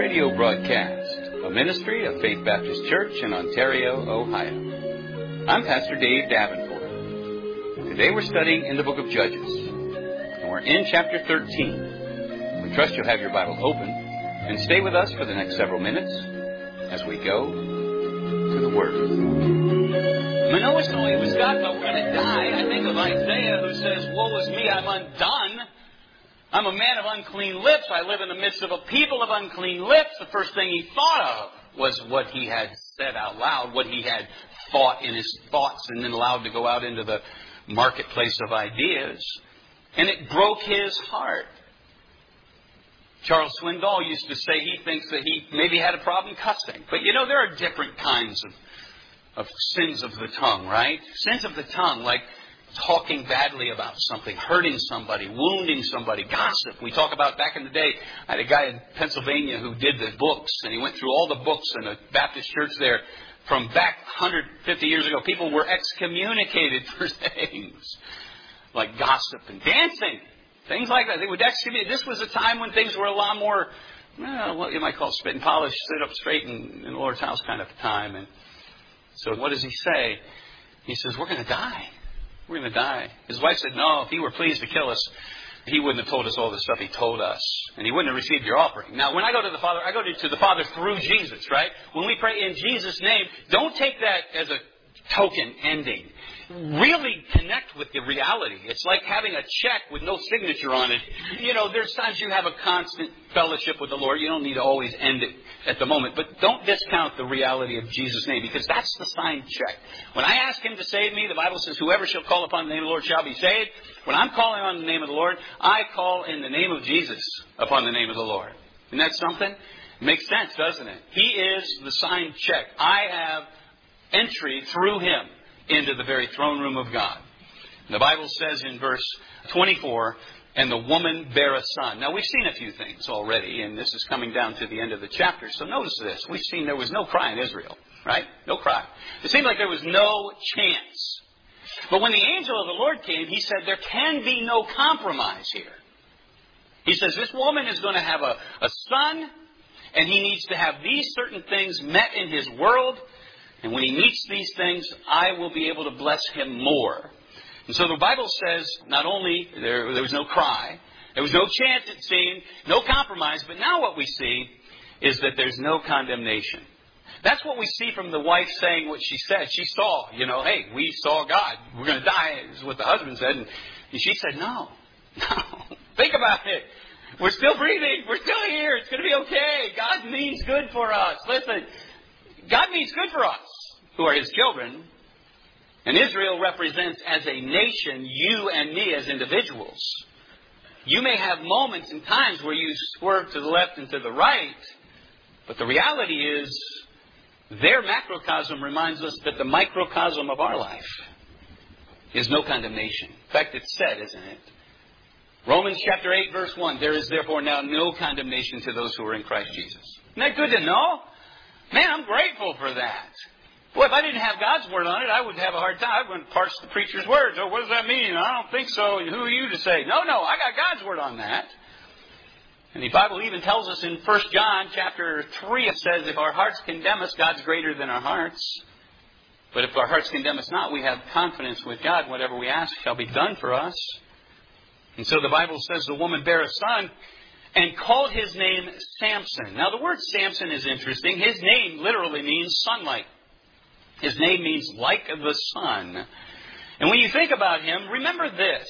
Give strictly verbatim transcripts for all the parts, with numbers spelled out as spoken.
radio broadcast, a ministry of Faith Baptist Church in Ontario, Ohio. I'm Pastor Dave Davenport. Today we're studying in the book of Judges, and we're in chapter thirteen. We trust you'll have your Bible open and stay with us for the next several minutes as we go to the Word. Manoah saw he was God, but we're going to die. I think of Isaiah who says, "Woe is me, I'm undone. I'm a man of unclean lips. I live in the midst of a people of unclean lips." The first thing he thought of was what he had said out loud, what he had thought in his thoughts and then allowed to go out into the marketplace of ideas. And it broke his heart. Charles Swindoll used to say he thinks that he maybe had a problem cussing. But you know, there are different kinds of, of sins of the tongue, right? Sins of the tongue, like talking badly about something, hurting somebody, wounding somebody, gossip. We talk about back in the day, I had a guy in Pennsylvania who did the books, and he went through all the books in a Baptist church there from back one hundred fifty years ago. People were excommunicated for things like gossip and dancing, things like that. They would excommunicate. This was a time when things were a lot more, well, what you might call spit and polish, sit up straight in, in the Lord's house kind of time. And so what does he say? He says, we're going to die. We're going to die. His wife said, no, if he were pleased to kill us, he wouldn't have told us all the stuff he told us. And he wouldn't have received your offering. Now, when I go to the Father, I go to, to the Father through Jesus, right? When we pray in Jesus' name, don't take that as a token ending. Really connect with the reality. It's like having a check with no signature on it. You know, there's times you have a constant fellowship with the Lord. You don't need to always end it at the moment. But don't discount the reality of Jesus' name, because that's the signed check. When I ask Him to save me, the Bible says, whoever shall call upon the name of the Lord shall be saved. When I'm calling on the name of the Lord, I call in the name of Jesus upon the name of the Lord. Isn't that something? It makes sense, doesn't it? He is the signed check. I have entry through Him into the very throne room of God. The Bible says in verse twenty-four, and the woman bare a son. Now, we've seen a few things already, and this is coming down to the end of the chapter. So notice this. We've seen there was no cry in Israel, right? No cry. It seemed like there was no chance. But when the angel of the Lord came, he said there can be no compromise here. He says this woman is going to have a, a son, and he needs to have these certain things met in his world. And when he meets these things, I will be able to bless him more. And so the Bible says not only there, there was no cry, there was no chance, it seemed, no compromise, but now what we see is that there's no condemnation. That's what we see from the wife saying what she said. She saw, you know, hey, we saw God. We're going to die, is what the husband said. And she said, no, no. Think about it. We're still breathing. We're still here. It's going to be okay. God means good for us. Listen. God means good for us, who are His children. And Israel represents as a nation you and me as individuals. You may have moments and times where you swerve to the left and to the right. But the reality is, their macrocosm reminds us that the microcosm of our life is no condemnation. In fact, it's said, isn't it? Romans chapter eight, verse one, there is therefore now no condemnation to those who are in Christ Jesus. Isn't that good to know? Man, I'm grateful for that. Boy, if I didn't have God's Word on it, I would have a hard time. I wouldn't parse the preacher's words. Oh, what does that mean? I don't think so. Who are you to say? No, no, I got God's Word on that. And the Bible even tells us in First John chapter three, it says, if our hearts condemn us, God's greater than our hearts. But if our hearts condemn us not, we have confidence with God. Whatever we ask shall be done for us. And so the Bible says the woman bare a son, and called his name Samson. Now, the word Samson is interesting. His name literally means sunlight. His name means like the sun. And when you think about him, remember this.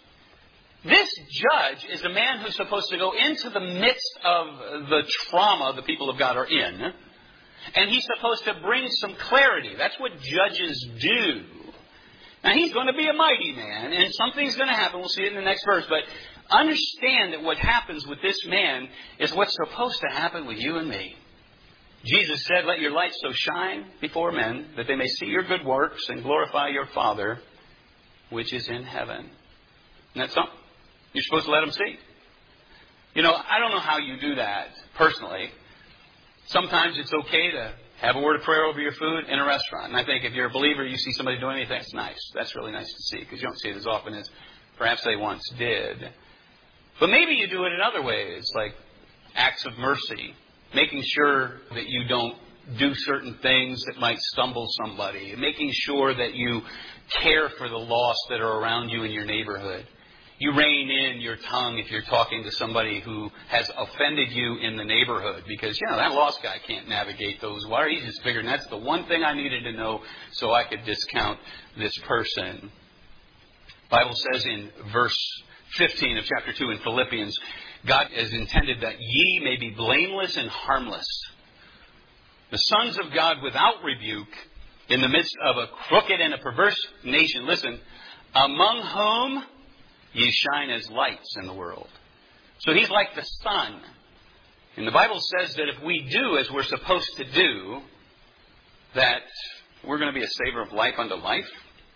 This judge is a man who's supposed to go into the midst of the trauma the people of God are in. And he's supposed to bring some clarity. That's what judges do. Now, he's going to be a mighty man, and something's going to happen. We'll see it in the next verse. But understand that what happens with this man is what's supposed to happen with you and me. Jesus said, let your light so shine before men that they may see your good works and glorify your Father which is in heaven. And that's something you're supposed to let them see. You know, I don't know how you do that personally. Sometimes it's okay to have a word of prayer over your food in a restaurant. And I think if you're a believer, you see somebody doing anything, it's nice. That's really nice to see, because you don't see it as often as perhaps they once did. But maybe you do it in other ways, like acts of mercy making sure that you don't do certain things that might stumble somebody, making sure that you care for the lost that are around you in your neighborhood. You rein in your tongue if you're talking to somebody who has offended you in the neighborhood because, you know, that lost guy can't navigate those waters. He's just figuring that's the one thing I needed to know so I could discount this person. The Bible says in verse fifteen of chapter two in Philippians, God has intended that ye may be blameless and harmless, the sons of God without rebuke, in the midst of a crooked and a perverse nation, listen, among whom ye shine as lights in the world. So he's like the sun. And the Bible says that if we do as we're supposed to do, that we're going to be a savor of life unto life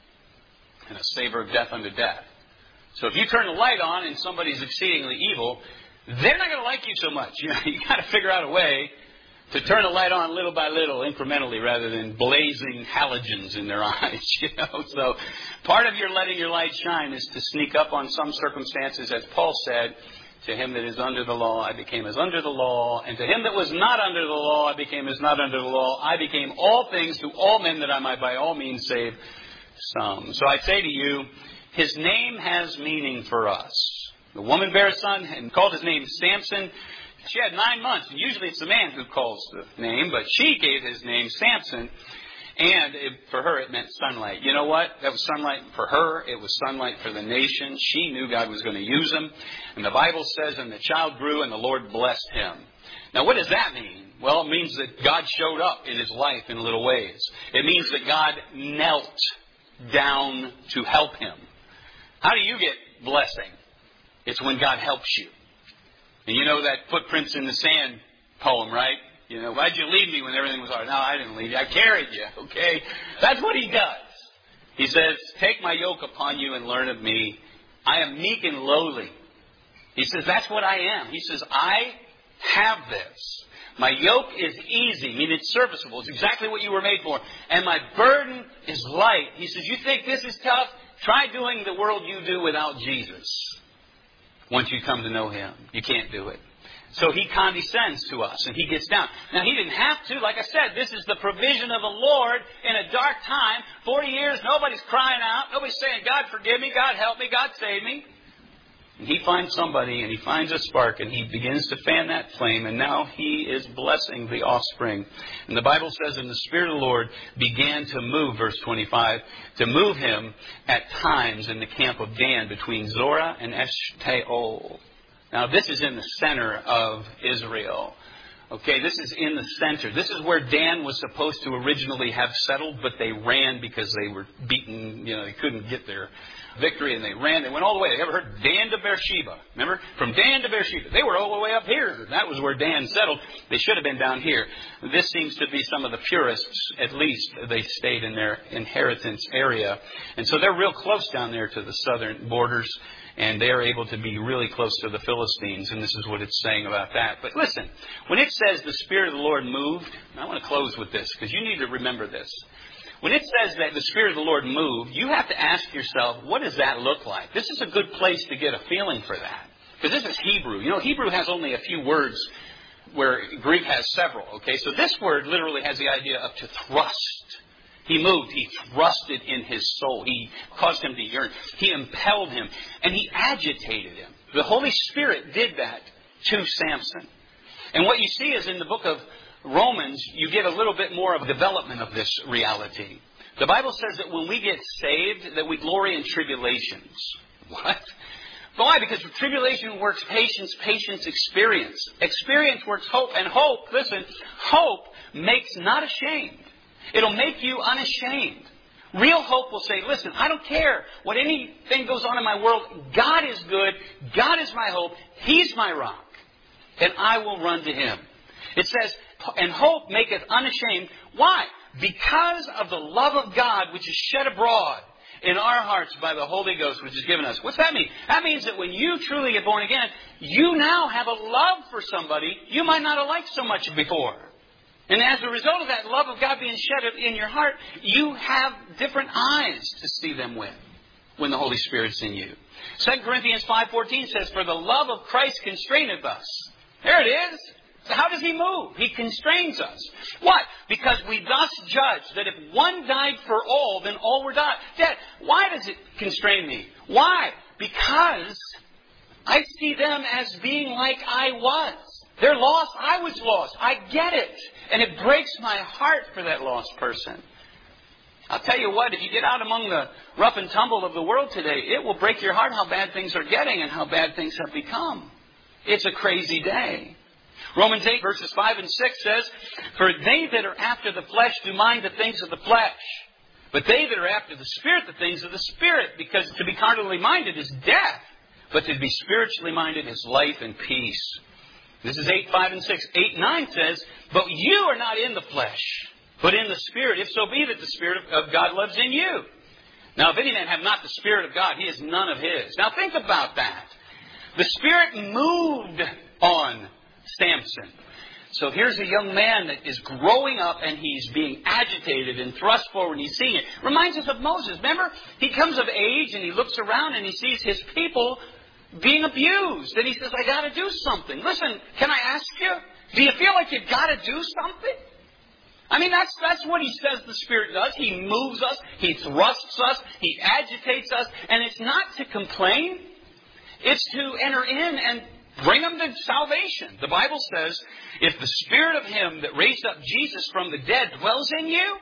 and a savor of death unto death. So if you turn the light on and somebody's exceedingly evil, they're not going to like you so much. You know, you got to figure out a way to turn the light on little by little, incrementally, rather than blazing halogens in their eyes. You know, so part of your letting your light shine is to sneak up on some circumstances, as Paul said, to him that is under the law, I became as under the law, and to him that was not under the law, I became as not under the law. I became all things to all men that I might by all means save some. So I say to you, his name has meaning for us. The woman bare a son and called his name Samson. She had nine months, and usually it's the man who calls the name, but she gave his name Samson, and it, for her it meant sunlight. You know what? That was sunlight for her. It was sunlight for the nation. She knew God was going to use him. And the Bible says, and the child grew, and the Lord blessed him. Now, what does that mean? Well, it means that God showed up in his life in little ways. It means that God knelt down to help him. How do you get blessing? It's when God helps you. And you know that footprints in the sand poem, right? You know, why'd you leave me when everything was hard? No, I didn't leave you. I carried you, okay? That's what he does. He says, take my yoke upon you and learn of me. I am meek and lowly. He says, that's what I am. He says, I have this. My yoke is easy, I mean, it's serviceable. It's exactly what you were made for. And my burden is light. He says, you think this is tough? Try doing the world you do without Jesus. Once you come to know him, you can't do it. So he condescends to us and he gets down. Now, he didn't have to. Like I said, this is the provision of the Lord in a dark time. Forty years, nobody's crying out. Nobody's saying, God forgive me, God help me, God save me. And he finds somebody and he finds a spark and he begins to fan that flame. And now he is blessing the offspring. And the Bible says, and the Spirit of the Lord began to move, verse twenty-five, to move him at times in the camp of Dan between Zorah and Eshtaol. Now this is in the center of Israel. Okay, this is in the center. This is where Dan was supposed to originally have settled, but they ran because they were beaten. You know, they couldn't get their victory, and they ran. They went all the way. They ever heard Dan to Beersheba? Remember? From Dan to Beersheba. They were all the way up here. That was where Dan settled. They should have been down here. This seems to be some of the purists, at least. They stayed in their inheritance area. And so they're real close down there to the southern borders. And they are able to be really close to the Philistines. And this is what it's saying about that. But listen, when it says the Spirit of the Lord moved, I want to close with this because you need to remember this. When it says that the Spirit of the Lord moved, you have to ask yourself, what does that look like? This is a good place to get a feeling for that. Because this is Hebrew. You know, Hebrew has only a few words where Greek has several. Okay, so this word literally has the idea of to thrust. He moved. He thrusted in his soul. He caused him to yearn. He impelled him. And he agitated him. The Holy Spirit did that to Samson. And what you see is in the book of Romans, you get a little bit more of a development of this reality. The Bible says that when we get saved, that we glory in tribulations. What? Why? Because tribulation works patience, patience experience. Experience works hope. And hope, listen, hope makes not ashamed. It'll make you unashamed. Real hope will say, listen, I don't care what anything goes on in my world. God is good. God is my hope. He's my rock. And I will run to him. It says, and hope maketh unashamed. Why? Because of the love of God which is shed abroad in our hearts by the Holy Ghost which is given us. What's that mean? That means that when you truly get born again, you now have a love for somebody you might not have liked so much before. And as a result of that love of God being shed in your heart, you have different eyes to see them with when the Holy Spirit's in you. Second Corinthians five fourteen says, for the love of Christ constraineth us. There it is. So how does He move? He constrains us. What? Because we thus judge that if one died for all, then all were dead. Why does it constrain me? Why? Because I see them as being like I was. They're lost. I was lost. I get it. And it breaks my heart for that lost person. I'll tell you what, if you get out among the rough and tumble of the world today, it will break your heart how bad things are getting and how bad things have become. It's a crazy day. Romans eight verses five and six says, "For they that are after the flesh do mind the things of the flesh, but they that are after the Spirit the things of the Spirit. Because to be carnally minded is death, but to be spiritually minded is life and peace." This is eight, five, and six. eight, nine says, "But you are not in the flesh, but in the Spirit, if so be that the Spirit of God lives in you. Now, if any man have not the Spirit of God, he is none of his." Now, think about that. The Spirit moved on Samson. So here's a young man that is growing up and he's being agitated and thrust forward and he's seeing it. Reminds us of Moses. Remember, he comes of age and he looks around and he sees his people being abused. And he says, I got to do something. Listen, can I ask you? Do you feel like you've got to do something? I mean, that's that's what he says the Spirit does. He moves us. He thrusts us. He agitates us. And it's not to complain. It's to enter in and bring them to salvation. The Bible says, if the Spirit of Him that raised up Jesus from the dead dwells in you,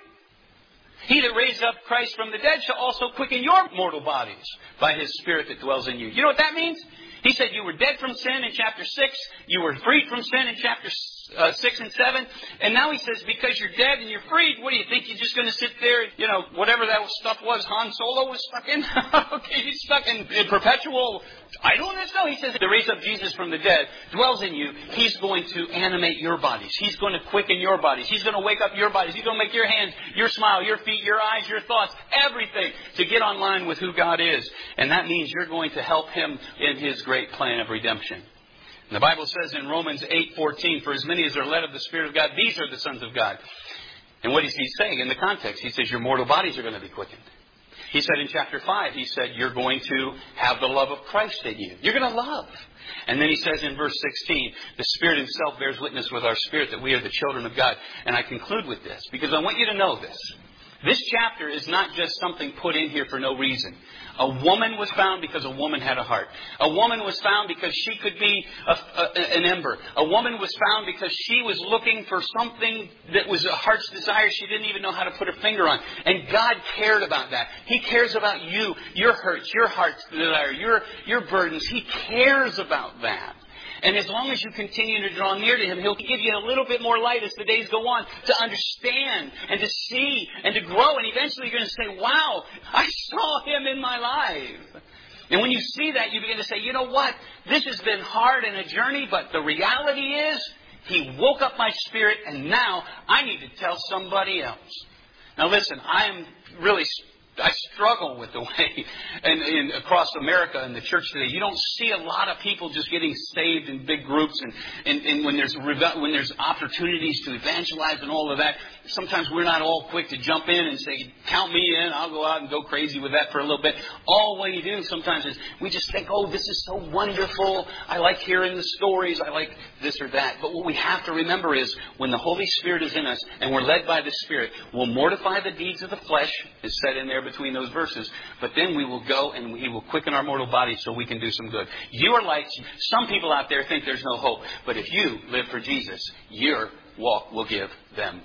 He that raised up Christ from the dead shall also quicken your mortal bodies by His Spirit that dwells in you. You know what that means? He said you were dead from sin in chapter six. You were freed from sin in chapter uh, six and seven. And now he says because you're dead and you're freed, what do you think? You're just going to sit there, you know, whatever that stuff was Han Solo was stuck in? Okay, he's stuck in, in perpetual idleness? No, he says the raise up Jesus from the dead dwells in you. He's going to animate your bodies. He's going to quicken your bodies. He's going to wake up your bodies. He's going to make your hands, your smile, your feet, your eyes, your thoughts, everything to get online with who God is. And that means you're going to help Him in His great plan of redemption. And the Bible says in Romans eight fourteen, "For as many as are led of the Spirit of God, these are the sons of God." And what is he saying in the context? He says your mortal bodies are going to be quickened. He said in chapter five, he said you're going to have the love of Christ in you. You're going to love. And then he says in verse sixteen, "The Spirit Himself bears witness with our spirit that we are the children of God." And I conclude with this because I want you to know this. This chapter is not just something put in here for no reason. A woman was found because a woman had a heart. A woman was found because she could be a, a, an ember. A woman was found because she was looking for something that was a heart's desire she didn't even know how to put her finger on. And God cared about that. He cares about you, your hurts, your heart's desire, your, your burdens. He cares about that. And as long as you continue to draw near to Him, He'll give you a little bit more light as the days go on to understand and to see and to grow. And eventually you're going to say, wow, I saw Him in my life. And when you see that, you begin to say, you know what? This has been hard and a journey, but the reality is He woke up my spirit and now I need to tell somebody else. Now listen, I am really... I struggle with the way and, and across America and the church today. You don't see a lot of people just getting saved in big groups. And, and, and when there's when there's opportunities to evangelize and all of that, sometimes we're not all quick to jump in and say, count me in. I'll go out and go crazy with that for a little bit. All what you do sometimes is we just think, oh, this is so wonderful. I like hearing the stories. I like this or that. But what we have to remember is when the Holy Spirit is in us and we're led by the Spirit, we'll mortify the deeds of the flesh, is said in there between those verses, but then we will go and He will quicken our mortal bodies so we can do some good. You are lights. Some people out there think there's no hope, but if you live for Jesus, your walk will give them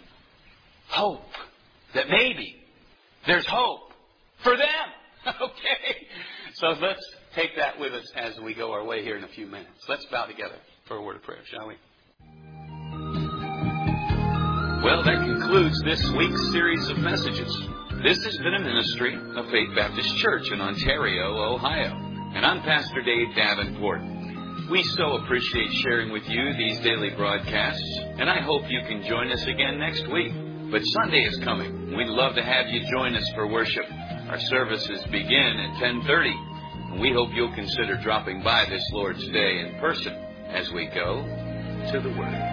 hope. That maybe there's hope for them. Okay? So let's take that with us as we go our way here in a few minutes. Let's bow together for a word of prayer, shall we? Well, that concludes this week's series of messages. This has been a ministry of Faith Baptist Church in Ontario, Ohio. And I'm Pastor Dave Davenport. We so appreciate sharing with you these daily broadcasts, and I hope you can join us again next week. But Sunday is coming. We'd love to have you join us for worship. Our services begin at ten thirty, and we hope you'll consider dropping by this Lord's Day in person as we go to the Word.